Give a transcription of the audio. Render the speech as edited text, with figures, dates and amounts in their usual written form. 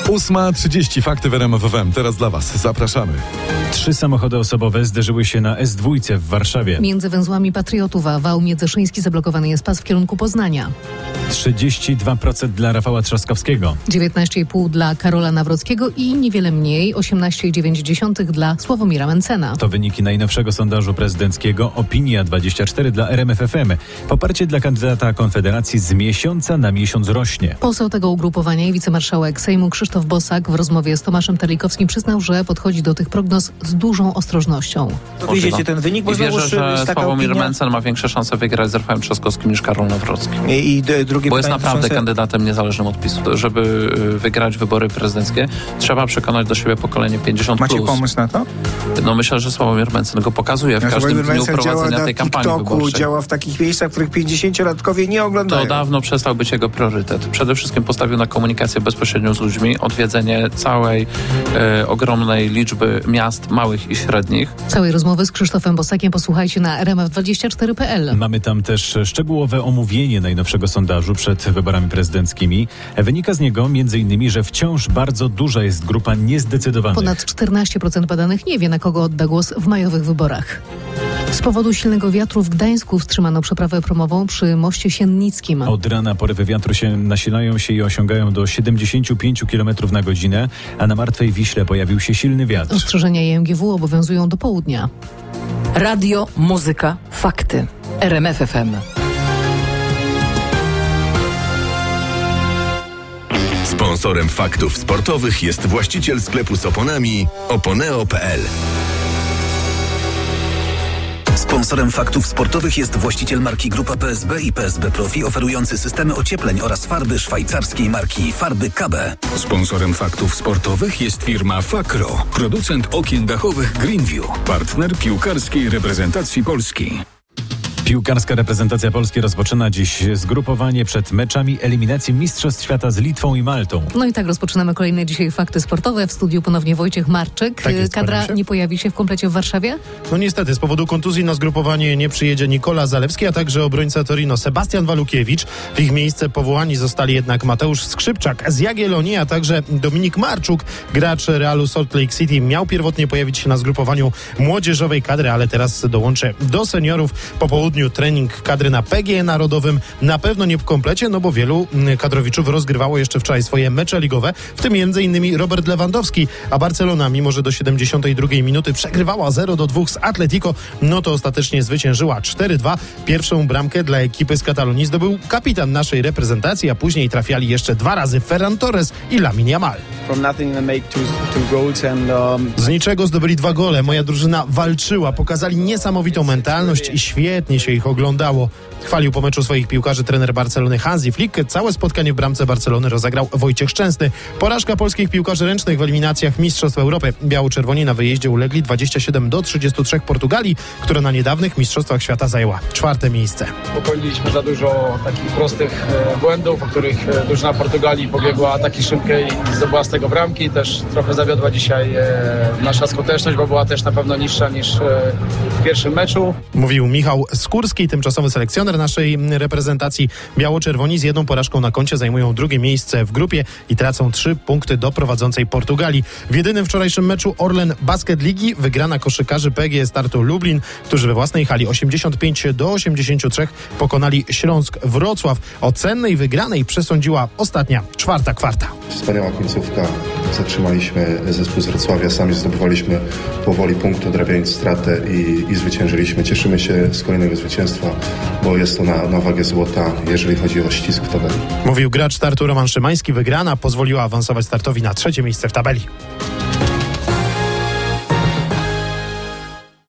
8:30. Fakty w RMF FM. Teraz dla Was. Zapraszamy. 3 samochody osobowe zderzyły się na S2 w Warszawie. Między węzłami Patriotów a Wał Międzyszyński zablokowany jest pas w kierunku Poznania. 32% dla Rafała Trzaskowskiego. 19,5% dla Karola Nawrockiego i niewiele mniej 18,9% dla Sławomira Mencena. To wyniki najnowszego sondażu prezydenckiego Opinia24 dla RMF FM. Poparcie dla kandydata Konfederacji z miesiąca na miesiąc rośnie. Poseł tego ugrupowania i wicemarszałek Sejmu Krzysztof Bosak w rozmowie z Tomaszem Terlikowskim przyznał, że podchodzi do tych prognoz z dużą ostrożnością. Widzicie ten wynik? I wierzę, że Sławomir Mencen ma większe szanse wygrać z Rafałem Trzaskowskim niż Karol Nawrocki. Bo jest naprawdę kandydatem niezależnym od PiS-u. Żeby wygrać wybory prezydenckie, trzeba przekonać do siebie pokolenie 50+. Macie pomysł na to? No myślę, że Sławomir Mencen go pokazuje w każdym dniu prowadzenia tej kampanii wyborczej. Działa w takich miejscach, w których 50-latkowie nie oglądają. To dawno przestał być jego priorytet. Przede wszystkim postawił na komunikację bezpośrednią z ludźmi, odwiedzenie całej ogromnej liczby miast, małych i średnich. Całej rozmowy z Krzysztofem Bosakiem posłuchajcie na rmf24.pl. Mamy tam też szczegółowe omówienie najnowszego sondażu przed wyborami prezydenckimi. Wynika z niego m.in., że wciąż bardzo duża jest grupa niezdecydowanych. Ponad 14% badanych nie wie, na kogo odda głos w majowych wyborach. Z powodu silnego wiatru w Gdańsku wstrzymano przeprawę promową przy moście Siennickim. Od rana porywy wiatru nasilają się i osiągają do 75 km na godzinę, a na Martwej Wiśle pojawił się silny wiatr. Ostrzeżenia IMGW obowiązują do południa. Radio, muzyka, fakty. RMF FM. Sponsorem faktów sportowych jest właściciel sklepu z oponami Oponeo.pl. Sponsorem faktów sportowych jest właściciel marki Grupa PSB i PSB Profi, oferujący systemy ociepleń oraz farby szwajcarskiej marki Farby KB. Sponsorem faktów sportowych jest firma Fakro, producent okien dachowych Greenview, partner piłkarskiej reprezentacji Polski. Piłkarska reprezentacja Polski rozpoczyna dziś zgrupowanie przed meczami eliminacji Mistrzostw Świata z Litwą i Maltą. No i tak rozpoczynamy kolejne dzisiaj fakty sportowe. W studiu ponownie Wojciech Marczyk. Tak jest, Kadra nie pojawi się w komplecie w Warszawie? No niestety, z powodu kontuzji na zgrupowanie nie przyjedzie Nikola Zalewski, a także obrońca Torino Sebastian Walukiewicz. W ich miejsce powołani zostali jednak Mateusz Skrzypczak z Jagiellonii, a także Dominik Marczuk, gracz Realu Salt Lake City. Miał pierwotnie pojawić się na zgrupowaniu młodzieżowej kadry, ale teraz dołączy do seniorów. Po południu trening kadry na PGE Narodowym, na pewno nie w komplecie, no bo wielu kadrowiczów rozgrywało jeszcze wczoraj swoje mecze ligowe, w tym m.in. Robert Lewandowski, a Barcelona, mimo że do 72 minuty przegrywała 0-2 z Atletico, no to ostatecznie zwyciężyła 4-2. Pierwszą bramkę dla ekipy z Katalonii zdobył kapitan naszej reprezentacji, a później trafiali jeszcze 2 razy Ferran Torres i Lamine Yamal. Z niczego zdobyli 2 gole. Moja drużyna walczyła, pokazali niesamowitą mentalność i świetnie się ich oglądało. Chwalił po meczu swoich piłkarzy trener Barcelony Hansi Flick. Całe spotkanie w bramce Barcelony rozegrał Wojciech Szczęsny. Porażka polskich piłkarzy ręcznych w eliminacjach Mistrzostw Europy. Biało-czerwoni na wyjeździe ulegli 27-33 Portugalii, która na niedawnych Mistrzostwach Świata zajęła 4. miejsce. Popełniliśmy za dużo takich prostych błędów, po których drużyna Portugalii pobiegła ataki szybkie i zdobyła z tego bramki. Też trochę zawiodła dzisiaj nasza skuteczność, bo była też na pewno niższa niż w pierwszym meczu. Mówił Michał Skórski, tymczasowy selekcjoner naszej reprezentacji. Biało-czerwoni z 1 porażką na koncie zajmują 2. miejsce w grupie i tracą 3 punkty do prowadzącej Portugalii. W jedynym wczorajszym meczu Orlen Basket Ligi wygrana koszykarzy PGE Startu Lublin, którzy we własnej hali 85-83 pokonali Śląsk Wrocław. O cennej wygranej przesądziła ostatnia 4. kwarta. Wspaniała końcówka. Zatrzymaliśmy zespół z Wrocławia, sami zdobywaliśmy powoli punkty, odrabiając stratę i zwyciężyliśmy. Cieszymy się z kolejnego zwycięstwa, bo jest to na wagę złota, jeżeli chodzi o ścisk w tabeli. Mówił gracz Startu Roman Szymański. Wygrana pozwoliła awansować Startowi na 3. miejsce w tabeli.